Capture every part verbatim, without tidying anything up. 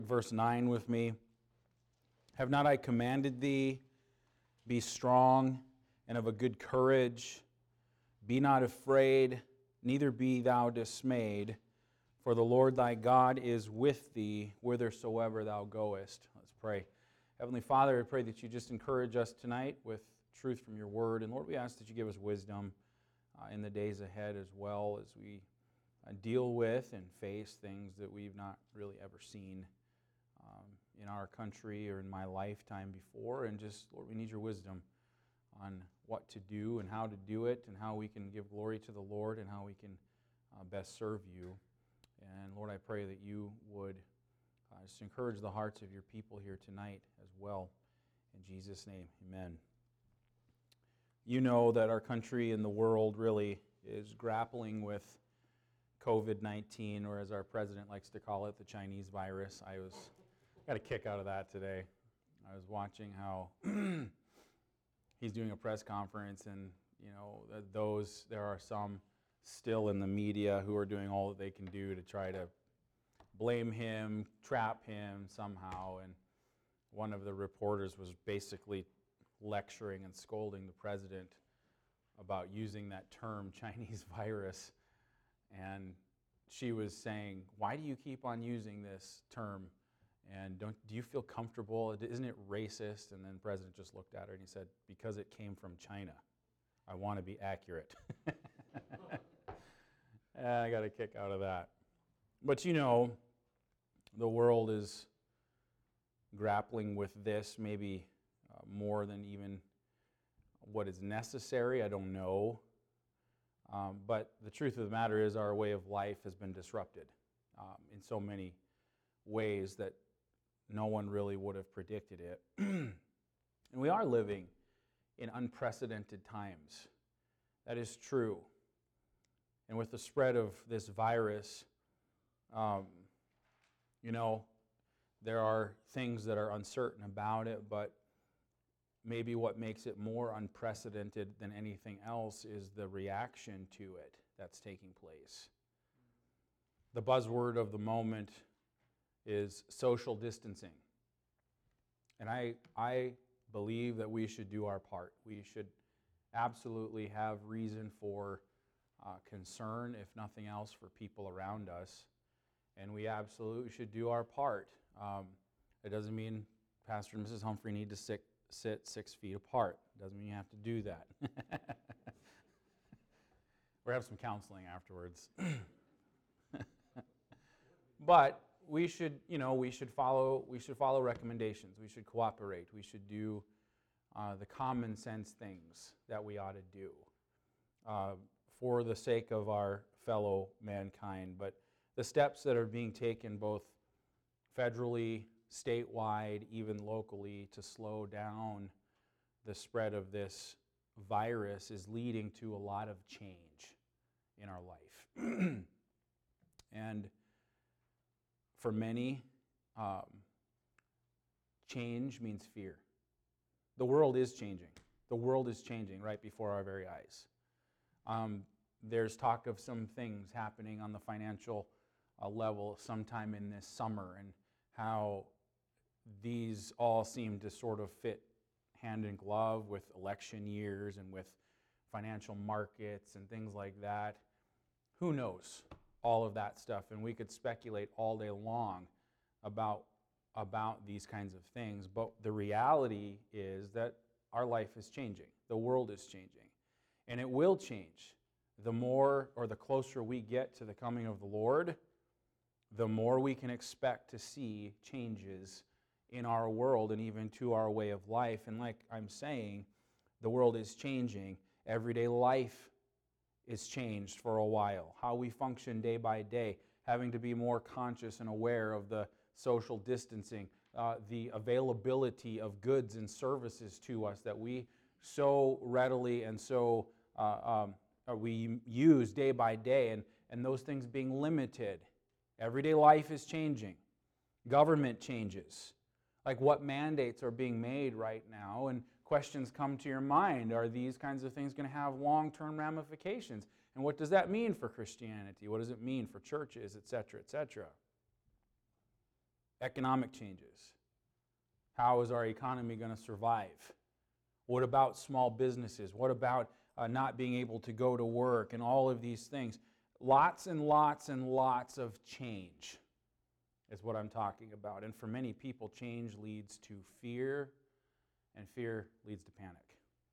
verse nine with me. Have not I commanded thee, be strong and of a good courage, be not afraid, neither be thou dismayed, for the Lord thy God is with thee whithersoever thou goest. Let's pray. Heavenly Father, I pray that you just encourage us tonight with truth from your word. And Lord, we ask that you give us wisdom uh, in the days ahead as well as we uh, deal with and face things that we've not really ever seen um, in our country or in my lifetime before. And just, Lord, we need your wisdom on what to do and how to do it and how we can give glory to the Lord and how we can uh, best serve you. And Lord, I pray that you would uh, just encourage the hearts of your people here tonight as well. In Jesus' name, amen. You know that our country and the world really is grappling with covid nineteen, or as our president likes to call it, the Chinese virus. I was got a kick out of that today. I was watching how he's doing a press conference, and you know, those there are some still in the media who are doing all that they can do to try to blame him, trap him somehow. And one of the reporters was basically lecturing and scolding the president about using that term Chinese virus. And she was saying, why do you keep on using this term? And don't do you feel comfortable? Isn't it racist? And then the president just looked at her and he said, because it came from China. I want to be accurate. I got a kick out of that. But you know, the world is grappling with this maybe uh, more than even what is necessary. I don't know. Um, but the truth of the matter is our way of life has been disrupted um, in so many ways that no one really would have predicted it. And we are living in unprecedented times. That is true. And with the spread of this virus, um, you know, there are things that are uncertain about it, but maybe what makes it more unprecedented than anything else is the reaction to it that's taking place. The buzzword of the moment is social distancing. And I, I believe that we should do our part. We should absolutely have reason for uh, concern, if nothing else, for people around us. And we absolutely should do our part. Um, it doesn't mean Pastor and Missus Humphrey need to sit, sit six feet apart. It doesn't mean you have to do that. Or have some counseling afterwards. But we should, you know, we should follow. We should follow recommendations. We should cooperate. We should do uh, the common sense things that we ought to do uh, for the sake of our fellow mankind. But the steps that are being taken, both federally, statewide, even locally, to slow down the spread of this virus, is leading to a lot of change in our life. And for many, um, change means fear. The world is changing. The world is changing right before our very eyes. Um, there's talk of some things happening on the financial uh, level sometime in this summer, and how these all seem to sort of fit hand in glove with election years and with financial markets and things like that. Who knows? All of that stuff, and we could speculate all day long about, about these kinds of things, but the reality is that our life is changing. The world is changing, and it will change. The more or the closer we get to the coming of the Lord, the more we can expect to see changes in our world and even to our way of life. And like I'm saying, the world is changing. Everyday life is changed for a while. How we function day by day, having to be more conscious and aware of the social distancing, uh, the availability of goods and services to us that we so readily and so uh, um, we use day by day, and, and those things being limited. Everyday life is changing. Government changes. Like what mandates are being made right now, and questions come to your mind. Are these kinds of things going to have long-term ramifications? And what does that mean for Christianity? What does it mean for churches, et cetera, et cetera? economic changes. How is our economy going to survive? What about small businesses? What about uh, not being able to go to work and all of these things? Lots and lots and lots of change is what I'm talking about. And for many people, change leads to fear, and fear leads to panic.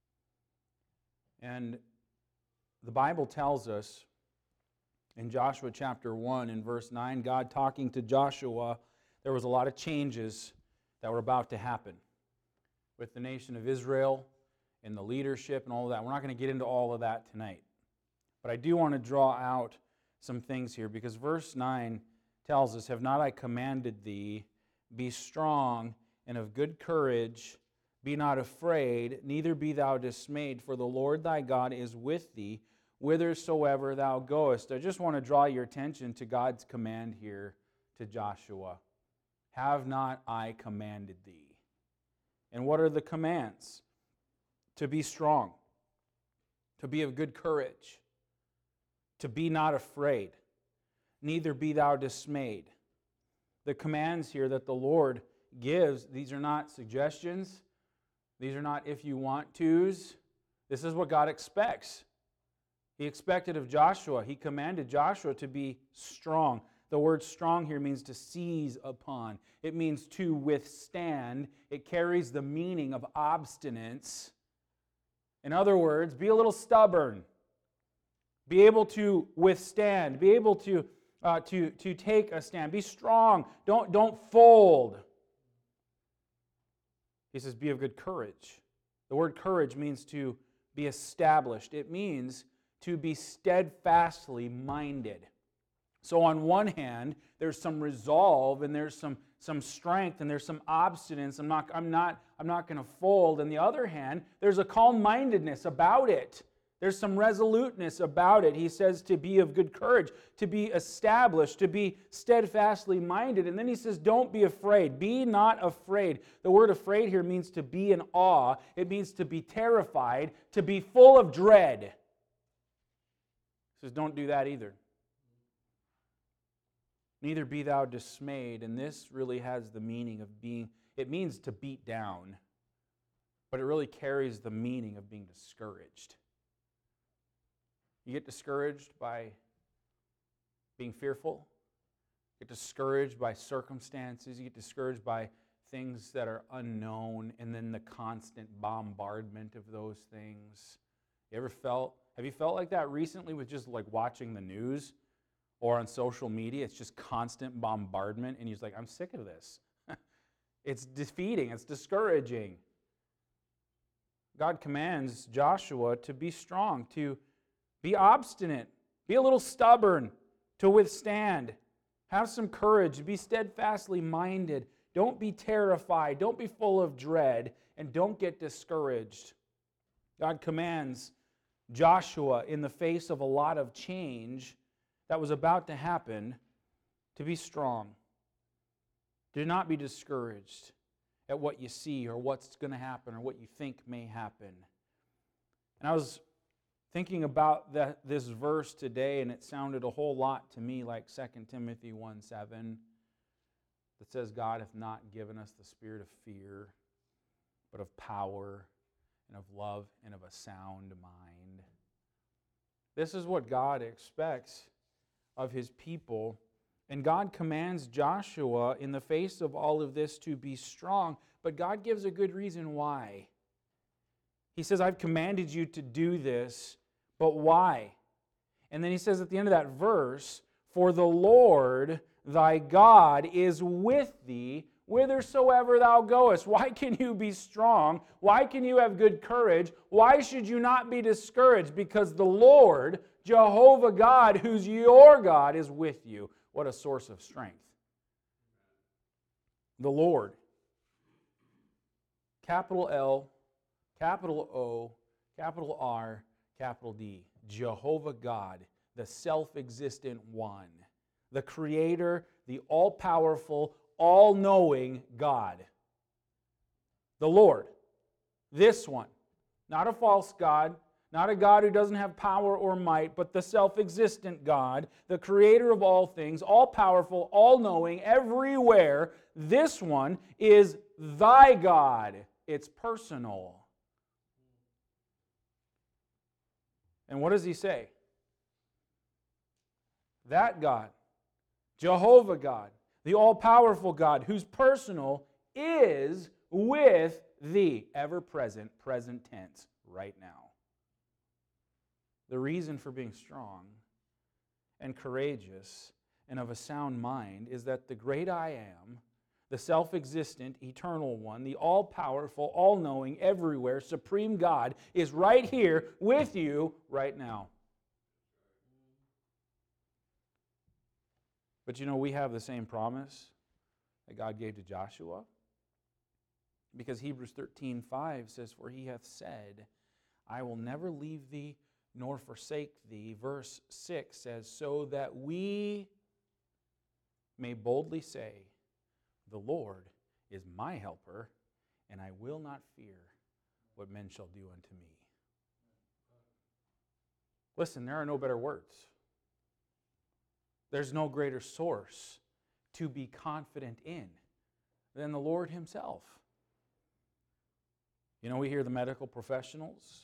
And the Bible tells us in Joshua chapter one and verse nine, God talking to Joshua, there was a lot of changes that were about to happen with the nation of Israel and the leadership and all of that. We're not going to get into all of that tonight. But I do want to draw out some things here, because verse nine tells us, have not I commanded thee, be strong and of good courage, be not afraid, neither be thou dismayed, for the Lord thy God is with thee, whithersoever thou goest. I just want to draw your attention to God's command here to Joshua. Have not I commanded thee? And what are the commands? To be strong, to be of good courage, to be not afraid, neither be thou dismayed. The commands here that the Lord gives, these are not suggestions. These are not if you want tos. This is what God expects. He expected of Joshua. He commanded Joshua to be strong. The word strong here means to seize upon. It means to withstand. It carries the meaning of obstinance. In other words, be a little stubborn. Be able to withstand. Be able to, uh, to, to take a stand. Be strong. Don't, don't fold. He says, be of good courage. The word courage means to be established. It means to be steadfastly minded. So on one hand, there's some resolve and there's some, some strength and there's some obstinance. I'm not, I'm not, I'm not going to fold. On the other hand, there's a calm-mindedness about it. There's some resoluteness about it. He says to be of good courage, to be established, to be steadfastly minded. And then he says, don't be afraid. Be not afraid. The word afraid here means to be in awe. It means to be terrified, to be full of dread. He says, don't do that either. Neither be thou dismayed. And this really has the meaning of being, it means to beat down, but it really carries the meaning of being discouraged. You get discouraged by being fearful. You get discouraged by circumstances. You get discouraged by things that are unknown, and then the constant bombardment of those things. You ever felt, have you felt like that recently with just like watching the news or on social media? It's just constant bombardment, and you're just like, I'm sick of this. It's defeating. It's discouraging. God commands Joshua to be strong, to be obstinate, be a little stubborn, to withstand. Have some courage, be steadfastly minded. Don't be terrified, don't be full of dread, and don't get discouraged. God commands Joshua, in the face of a lot of change that was about to happen, to be strong. Do not be discouraged at what you see or what's going to happen or what you think may happen. And I was thinking about that, this verse today, and it sounded a whole lot to me like Second Timothy one seven that says, God hath not given us the spirit of fear, but of power and of love and of a sound mind. This is what God expects of His people. And God commands Joshua in the face of all of this to be strong, but God gives a good reason why. He says, I've commanded you to do this, but why? And then he says at the end of that verse, for the Lord thy God is with thee whithersoever thou goest. Why can you be strong? Why can you have good courage? Why should you not be discouraged? Because the Lord, Jehovah God, who's your God, is with you. What a source of strength. The Lord. Capital L, capital O, capital R, capital D. Jehovah God, the self-existent one. The Creator, the all-powerful, all-knowing God. The Lord. This one. Not a false God, Not a God who doesn't have power or might, but the self-existent God, the creator of all things, all-powerful, all-knowing, everywhere. This one is thy God. It's personal. And what does he say? That God, Jehovah God, the all-powerful God, who's personal, is with thee, ever-present, present tense, right now. The reason for being strong and courageous and of a sound mind is that the great I am, the self-existent, eternal one, the all-powerful, all-knowing, everywhere, supreme God, is right here with you right now. But you know, we have the same promise that God gave to Joshua. Because Hebrews thirteen five says, for he hath said, I will never leave thee nor forsake thee. Verse six says, so that we may boldly say, the Lord is my helper, and I will not fear what men shall do unto me. Listen, there are no better words. There's no greater source to be confident in than the Lord himself. You know, we hear the medical professionals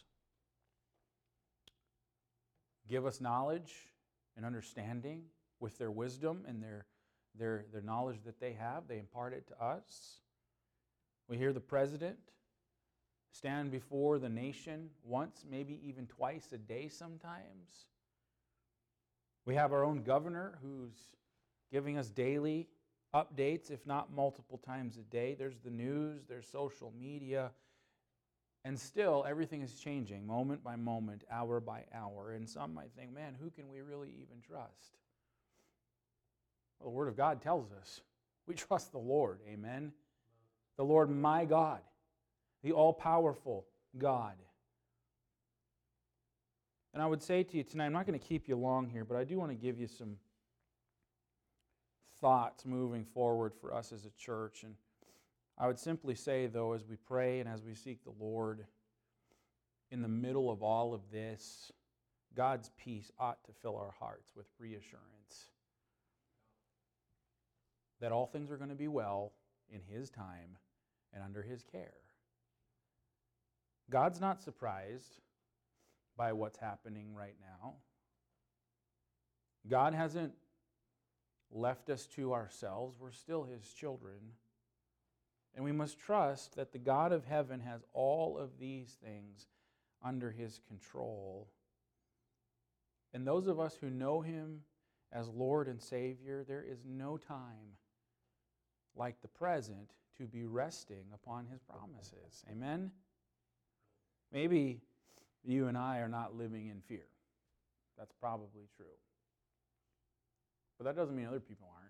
give us knowledge and understanding with their wisdom and their, their, their knowledge that they have. They impart it to us. We hear the president stand before the nation once, maybe even twice a day sometimes. We have our own governor who's giving us daily updates, if not multiple times a day. There's the news, there's social media. And still, everything is changing moment by moment, hour by hour. And some might think, man, who can we really even trust? Well, the Word of God tells us we trust the Lord, amen? The Lord my God, the all-powerful God. And I would say to you tonight, I'm not going to keep you long here, but I do want to give you some thoughts moving forward for us as a church. And I would simply say, though, as we pray and as we seek the Lord, in the middle of all of this, God's peace ought to fill our hearts with reassurance that all things are going to be well in His time and under His care. God's not surprised by what's happening right now. God hasn't left us to ourselves. We're still His children. And we must trust that the God of heaven has all of these things under His control. And those of us who know Him as Lord and Savior, there is no time like the present to be resting upon His promises. Amen? Maybe you and I are not living in fear. That's probably true. But that doesn't mean other people aren't.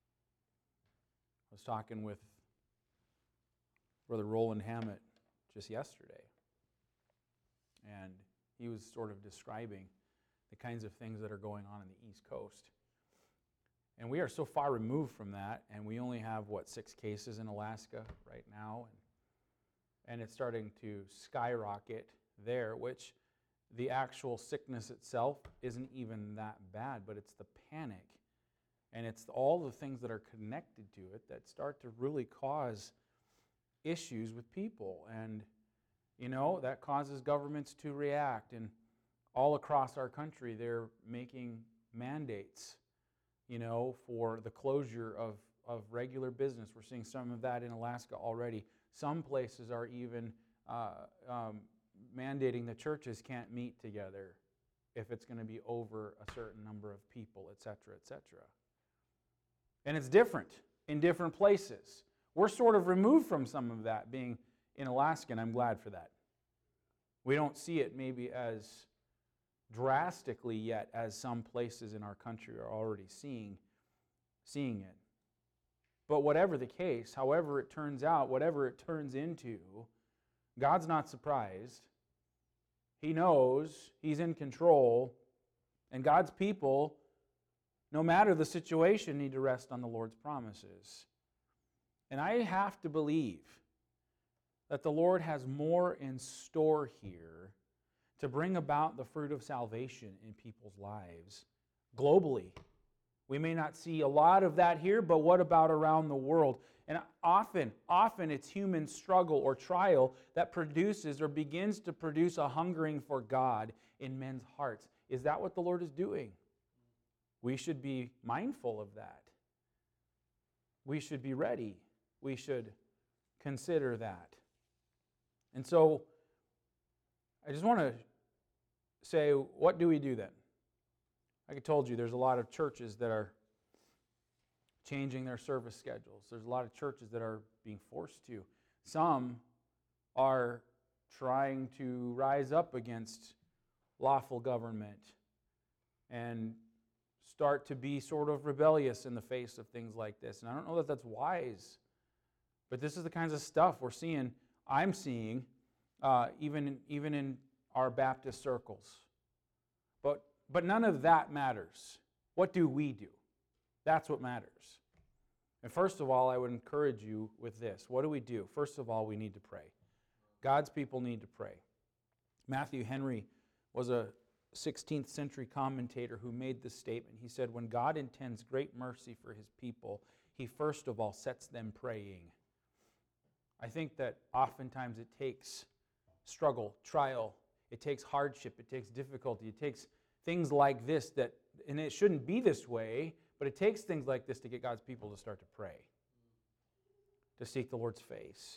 I was talking with Brother Roland Hammett just yesterday, and he was sort of describing the kinds of things that are going on in the East Coast. And we are so far removed from that, and we only have, what, six cases in Alaska right now, and, and it's starting to skyrocket there, which the actual sickness itself isn't even that bad, but it's the panic, and it's all the things that are connected to it that start to really cause issues with people. And, you know, that causes governments to react, and all across our country they're making mandates, you know, for the closure of, of regular business. We're seeing some of that in Alaska already. Some places are even uh, um, mandating that churches can't meet together if it's going to be over a certain number of people, et cetera, et cetera. And it's different in different places. We're sort of removed from some of that being in Alaska, and I'm glad for that. We don't see it maybe as drastically yet as some places in our country are already seeing, seeing it. But whatever the case, however it turns out, whatever it turns into, God's not surprised. He knows, He's in control, and God's people, no matter the situation, need to rest on the Lord's promises. And I have to believe that the Lord has more in store here to bring about the fruit of salvation in people's lives globally. We may not see a lot of that here, but what about around the world? And often, often it's human struggle or trial that produces or begins to produce a hungering for God in men's hearts. Is that what the Lord is doing? We should be mindful of that. We should be ready. We should consider that. And so, I just want to say, what do we do then? Like I told you, there's a lot of churches that are changing their service schedules. There's a lot of churches that are being forced to. Some are trying to rise up against lawful government and start to be sort of rebellious in the face of things like this. And I don't know that that's wise, but this is the kinds of stuff we're seeing, I'm seeing, uh, even, in, even in our Baptist circles. But, but none of that matters. What do we do? That's what matters. And first of all, I would encourage you with this. What do we do? First of all, we need to pray. God's people need to pray. Matthew Henry was a sixteenth century commentator who made this statement. He said, when God intends great mercy for his people, he first of all sets them praying. I think that oftentimes it takes struggle, trial, it takes hardship, it takes difficulty, it takes things like this that, and it shouldn't be this way, but it takes things like this to get God's people to start to pray, to seek the Lord's face.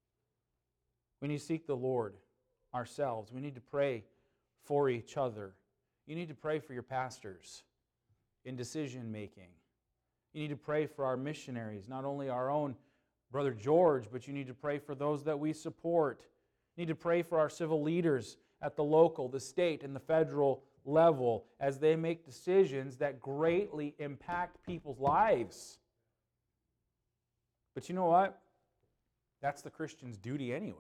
We need to seek the Lord ourselves. We need to pray for each other. You need to pray for your pastors in decision making. You need to pray for our missionaries, not only our own Brother George, but you need to pray for those that we support. You need to pray for our civil leaders at the local, the state, and the federal level as they make decisions that greatly impact people's lives. But you know what? That's the Christian's duty anyway.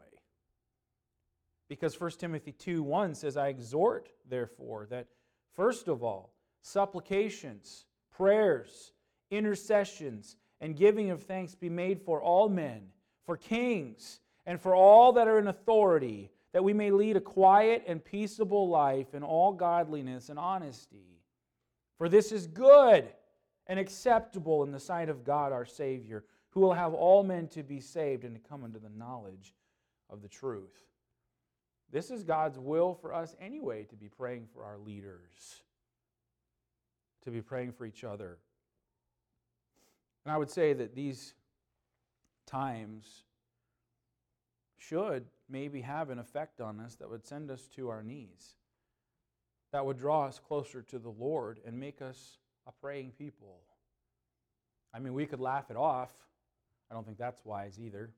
Because First Timothy two one says, I exhort, therefore, that first of all, supplications, prayers, intercessions, and giving of thanks be made for all men, for kings, and for all that are in authority, that we may lead a quiet and peaceable life in all godliness and honesty. For this is good and acceptable in the sight of God our Savior, who will have all men to be saved and to come unto the knowledge of the truth. This is God's will for us anyway, to be praying for our leaders, to be praying for each other. And I would say that these times should maybe have an effect on us that would send us to our knees, that would draw us closer to the Lord and make us a praying people. I mean, we could laugh it off. I don't think that's wise either.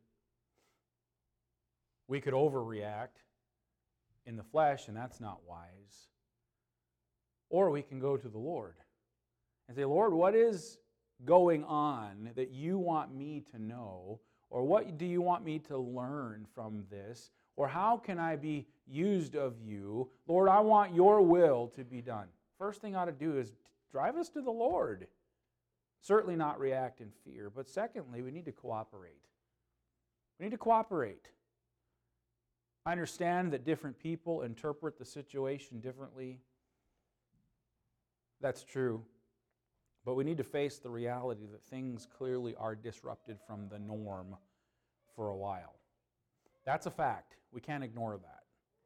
We could overreact in the flesh, and that's not wise. Or we can go to the Lord and say, Lord, what is going on that you want me to know? Or what do you want me to learn from this? Or how can I be used of you? Lord, I want your will to be done. First thing I ought to do is drive us to the Lord. Certainly not react in fear. But secondly, we need to cooperate. We need to cooperate. I understand that different people interpret the situation differently. That's true. But we need to face the reality that things clearly are disrupted from the norm for a while. That's a fact. We can't ignore that.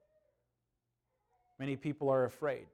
Many people are afraid.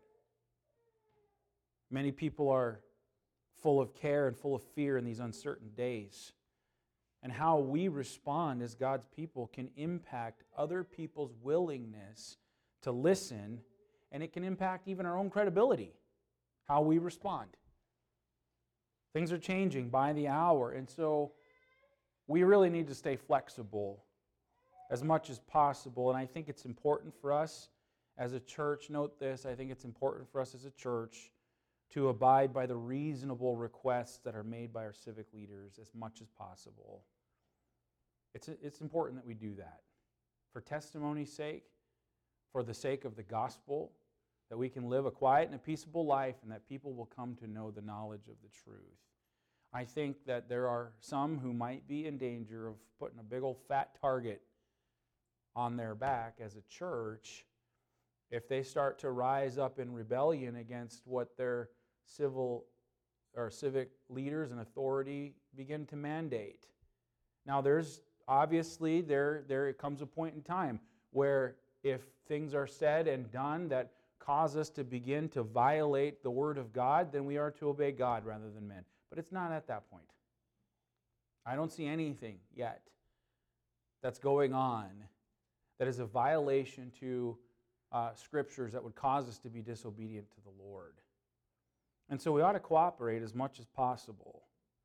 Many people are full of care and full of fear in these uncertain days. And how we respond as God's people can impact other people's willingness to listen, and it can impact even our own credibility, how we respond. Things are changing by the hour, and so we really need to stay flexible as much as possible. And I think it's important for us as a church, note this, I think it's important for us as a church to abide by the reasonable requests that are made by our civic leaders as much as possible. It's, it's important that we do that for testimony's sake, for the sake of the gospel, that we can live a quiet and a peaceable life and that people will come to know the knowledge of the truth. I think that there are some who might be in danger of putting a big old fat target on their back as a church if they start to rise up in rebellion against what their civil or civic leaders and authority begin to mandate. Now, there's obviously, there, there comes a point in time where if things are said and done that cause us to begin to violate the Word of God, then we are to obey God rather than men. But it's not at that point. I don't see anything yet that's going on that is a violation to uh, Scriptures that would cause us to be disobedient to the Lord. And so we ought to cooperate as much as possible.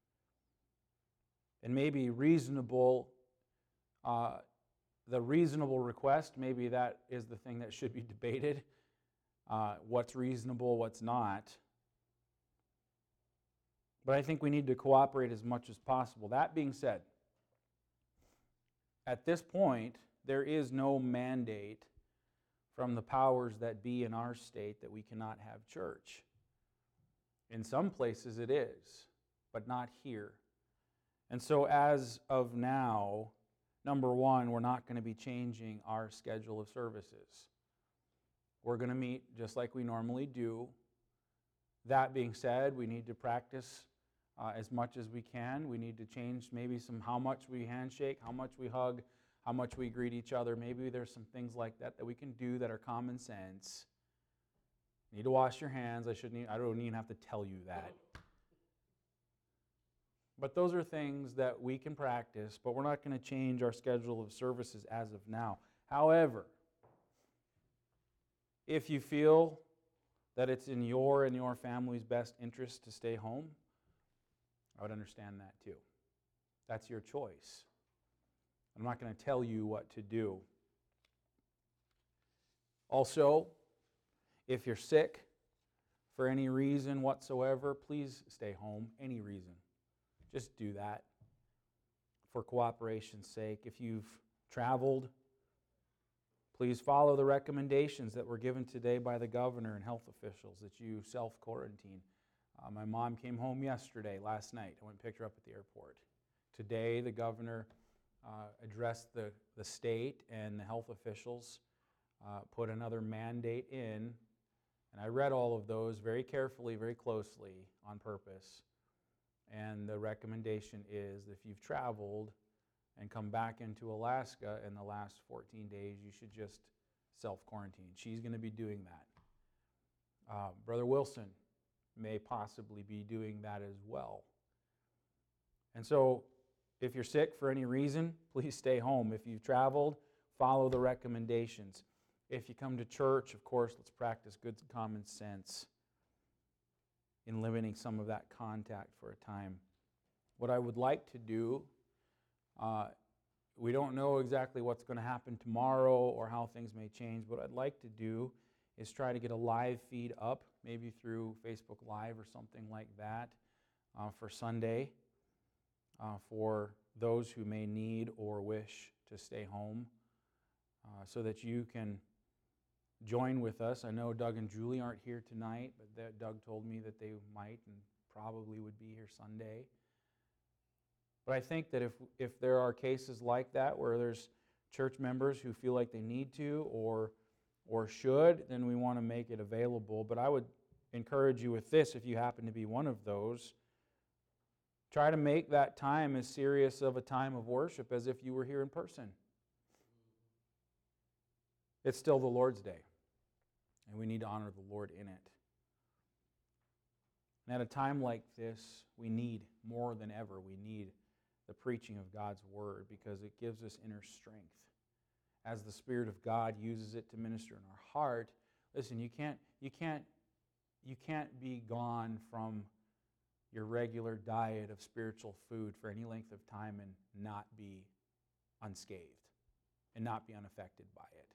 And maybe reasonable, uh, the reasonable request, maybe that is the thing that should be debated. Uh, what's reasonable, what's not. But I think we need to cooperate as much as possible. That being said, at this point, there is no mandate from the powers that be in our state that we cannot have church. In some places it is, but not here. And so as of now, number one, we're not going to be changing our schedule of services. We're going to meet just like we normally do. That being said, we need to practice uh, as much as we can. We need to change maybe some how much we handshake, how much we hug, how much we greet each other. Maybe there's some things like that that we can do that are common sense. You need to wash your hands. I shouldn't. I don't even have to tell you that. But those are things that we can practice, but we're not going to change our schedule of services as of now. However, if you feel that it's in your and your family's best interest to stay home, I would understand that too. That's your choice. I'm not going to tell you what to do. Also, if you're sick for any reason whatsoever, please stay home. Any reason. Just do that for cooperation's sake. If you've traveled, please follow the recommendations that were given today by the governor and health officials that you self-quarantine. Uh, my mom came home yesterday, last night. I went and picked her up at the airport. Today, the governor uh, addressed the, the state and the health officials, uh, put another mandate in. And I read all of those very carefully, very closely on purpose. And the recommendation is if you've traveled and come back into Alaska in the last fourteen days, you should just self-quarantine. She's going to be doing that. Uh, Brother Wilson may possibly be doing that as well. And so if you're sick for any reason, please stay home. If you've traveled, follow the recommendations. If you come to church, of course, let's practice good common sense in limiting some of that contact for a time. What I would like to do, uh, we don't know exactly what's going to happen tomorrow or how things may change. What I'd like to do is try to get a live feed up, maybe through Facebook Live or something like that, uh, for Sunday, uh, for those who may need or wish to stay home, uh, so that you can join with us. I know Doug and Julie aren't here tonight, but that Doug told me that they might and probably would be here Sunday. But I think that if if there are cases like that where there's church members who feel like they need to or or should, then we want to make it available. But I would encourage you with this, if you happen to be one of those, try to make that time as serious of a time of worship as if you were here in person. It's still the Lord's Day, and we need to honor the Lord in it. And at a time like this, we need, more than ever, we need the preaching of God's Word, because it gives us inner strength. As the Spirit of God uses it to minister in our heart, listen, you can't, you can't, you can't be gone from your regular diet of spiritual food for any length of time and not be unscathed and not be unaffected by it.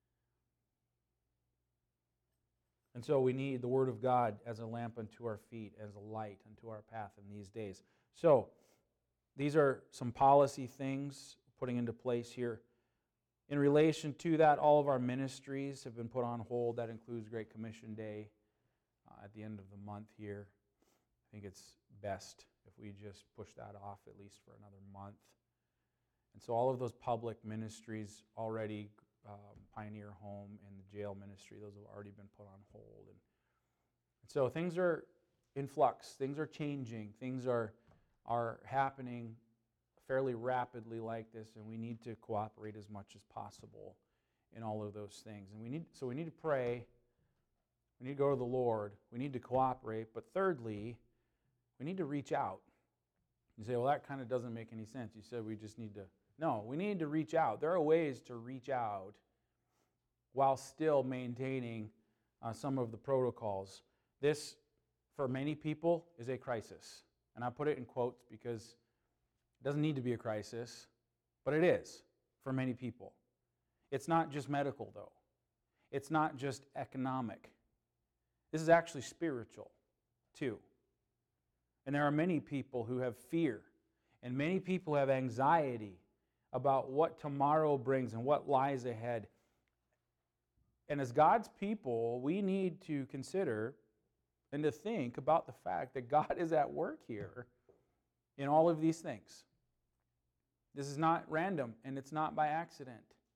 And so we need the Word of God as a lamp unto our feet, as a light unto our path in these days. So these are some policy things putting into place here. In relation to that, all of our ministries have been put on hold. That includes Great Commission Day uh, at the end of the month here. I think it's best if we just push that off at least for another month. And so all of those public ministries already um, Pioneer Home and the jail ministry. Those have already been put on hold. And, and so things are in flux. Things are changing. Things are are happening fairly rapidly like this, and we need to cooperate as much as possible in all of those things. And we need so we need to pray. We need to go to the Lord. We need to cooperate. But thirdly, we need to reach out. You say, well, that kind of doesn't make any sense. You said we just need to. No, we need to reach out. There are ways to reach out while still maintaining uh, some of the protocols. This, for many people, is a crisis. And I put it in quotes because it doesn't need to be a crisis, but it is for many people. It's not just medical, though. It's not just economic. This is actually spiritual, too. And there are many people who have fear, and many people have anxiety about what tomorrow brings and what lies ahead. And as God's people, we need to consider and to think about the fact that God is at work here in all of these things. This is not random, and it's not by accident.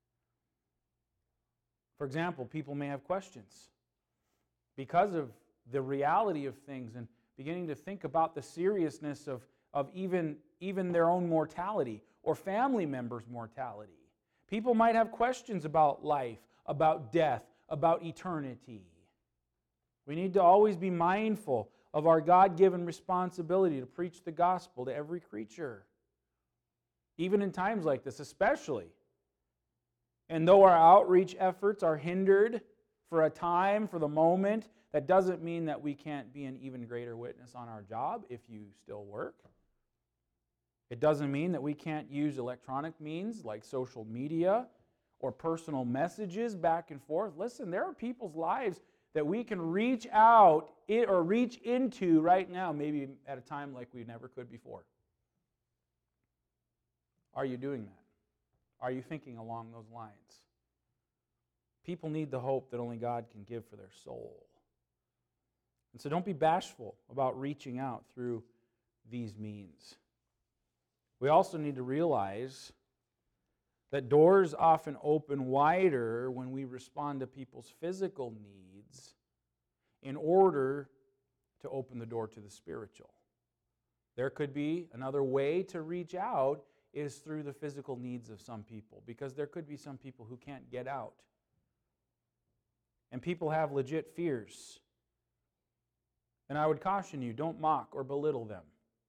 For example, people may have questions because of the reality of things and beginning to think about the seriousness of, of even, even their own mortality or family members' mortality. People might have questions about life, about death, about eternity. We need to always be mindful of our God-given responsibility to preach the gospel to every creature, even in times like this, especially. And though our outreach efforts are hindered for a time, for the moment, that doesn't mean that we can't be an even greater witness on our job if you still work. It doesn't mean that we can't use electronic means like social media or personal messages back and forth. Listen, there are people's lives that we can reach out or reach into right now, maybe at a time like we never could before. Are you doing that? Are you thinking along those lines? People need the hope that only God can give for their soul. And so don't be bashful about reaching out through these means. We also need to realize that doors often open wider when we respond to people's physical needs in order to open the door to the spiritual. There could be another way to reach out is through the physical needs of some people, because there could be some people who can't get out. And people have legit fears. And I would caution you, don't mock or belittle them.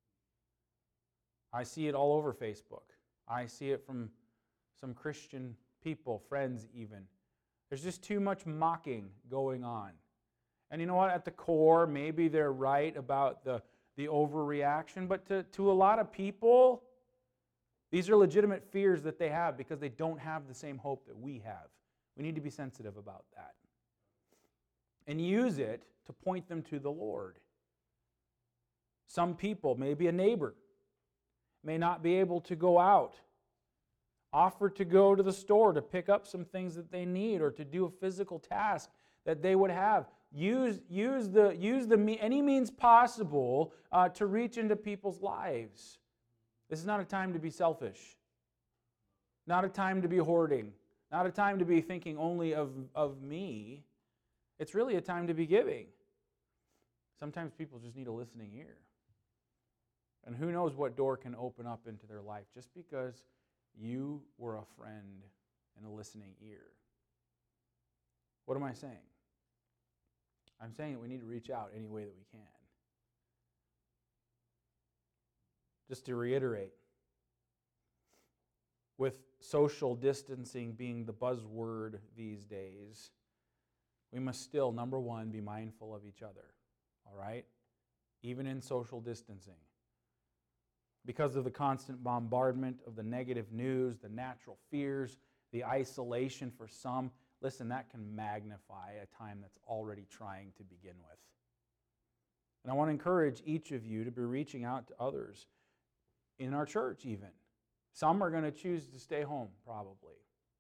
I see it all over Facebook. I see it from some Christian people, friends even. There's just too much mocking going on. And you know what? At the core, maybe they're right about the, the overreaction, but to, to a lot of people, these are legitimate fears that they have because they don't have the same hope that we have. We need to be sensitive about that. And use it to point them to the Lord. Some people, maybe a neighbor, may not be able to go out. Offer to go to the store to pick up some things that they need or to do a physical task that they would have. Use, use, the, use the, any means possible uh, to reach into people's lives. This is not a time to be selfish. Not a time to be hoarding. Not a time to be thinking only of, of me. It's really a time to be giving. Sometimes people just need a listening ear. And who knows what door can open up into their life just because you were a friend and a listening ear. What am I saying? I'm saying that we need to reach out any way that we can. Just to reiterate, with social distancing being the buzzword these days, we must still, number one, be mindful of each other, all right? Even in social distancing. Because of the constant bombardment of the negative news, the natural fears, the isolation for some, listen, that can magnify a time that's already trying to begin with. And I want to encourage each of you to be reaching out to others in our church even. Some are going to choose to stay home, probably.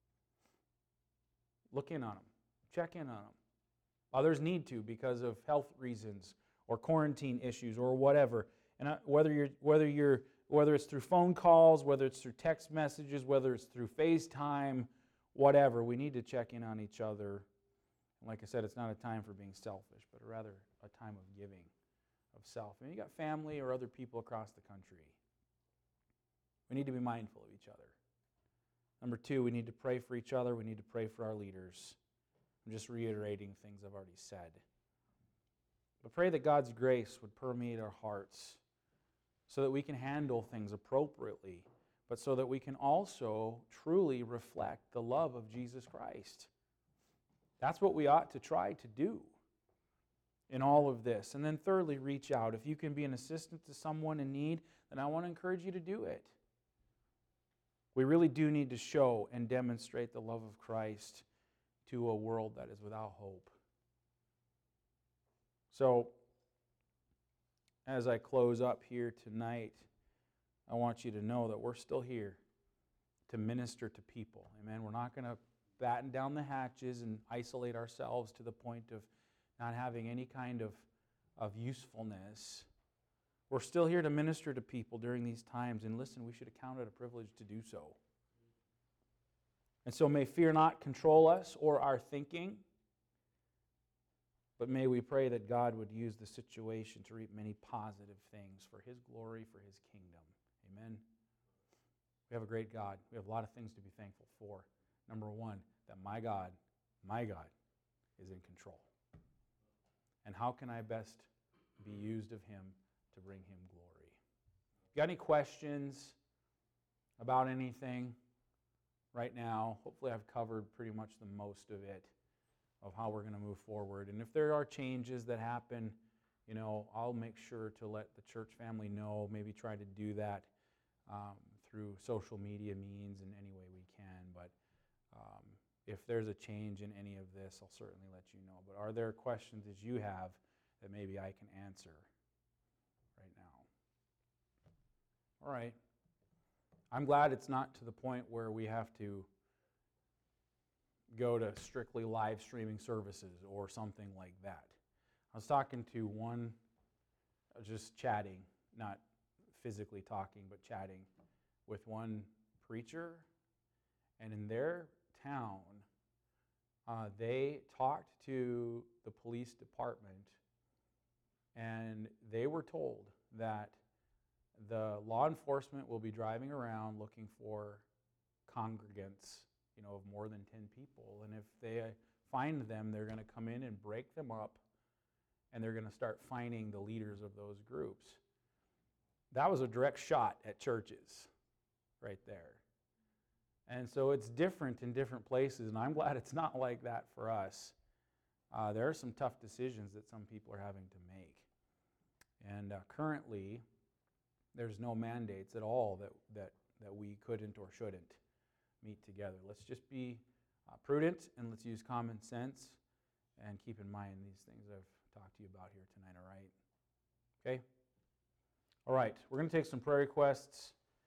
Look in on them. Check in on them. Others need to because of health reasons or quarantine issues or whatever. And whether you're whether you're whether it's through phone calls, whether it's through text messages, whether it's through FaceTime, whatever, we need to check in on each other. And like I said, it's not a time for being selfish, but rather a time of giving of self. And you got family or other people across the country. We need to be mindful of each other. Number two, we need to pray for each other. We need to pray for our leaders. I'm just reiterating things I've already said. But pray that God's grace would permeate our hearts so that we can handle things appropriately, but so that we can also truly reflect the love of Jesus Christ. That's what we ought to try to do in all of this. And then thirdly, reach out. If you can be an assistant to someone in need, then I want to encourage you to do it. We really do need to show and demonstrate the love of Christ to a world that is without hope. So, as I close up here tonight, I want you to know that we're still here to minister to people. Amen. We're not going to batten down the hatches and isolate ourselves to the point of not having any kind of, of usefulness. We're still here to minister to people during these times. And listen, we should account it a privilege to do so. And so may fear not control us or our thinking, but may we pray that God would use the situation to reap many positive things for His glory, for His kingdom. Amen. We have a great God. We have a lot of things to be thankful for. Number one, that my God, my God, is in control. And how can I best be used of Him to bring Him glory? If you got any questions about anything right now, hopefully I've covered pretty much the most of it, of how we're going to move forward. And if there are changes that happen, you know, I'll make sure to let the church family know, maybe try to do that um, through social media means in any way we can. But um, if there's a change in any of this, I'll certainly let you know. But are there questions that you have that maybe I can answer right now? All right. I'm glad it's not to the point where we have to go to strictly live streaming services or something like that. I was talking to one, just chatting, not physically talking, but chatting with one preacher, and in their town, uh, they talked to the police department, and they were told that the law enforcement will be driving around looking for congregants, you know, of more than ten people. And if they find them, they're going to come in and break them up, and they're going to start fining the leaders of those groups. That was a direct shot at churches right there. And so it's different in different places, and I'm glad it's not like that for us. Uh, there are some tough decisions that some people are having to make. And uh, currently, there's no mandates at all that, that, that we couldn't or shouldn't meet together. Let's just be uh, prudent, and let's use common sense and keep in mind these things I've talked to you about here tonight, all right? Okay? All right, we're going to take some prayer requests.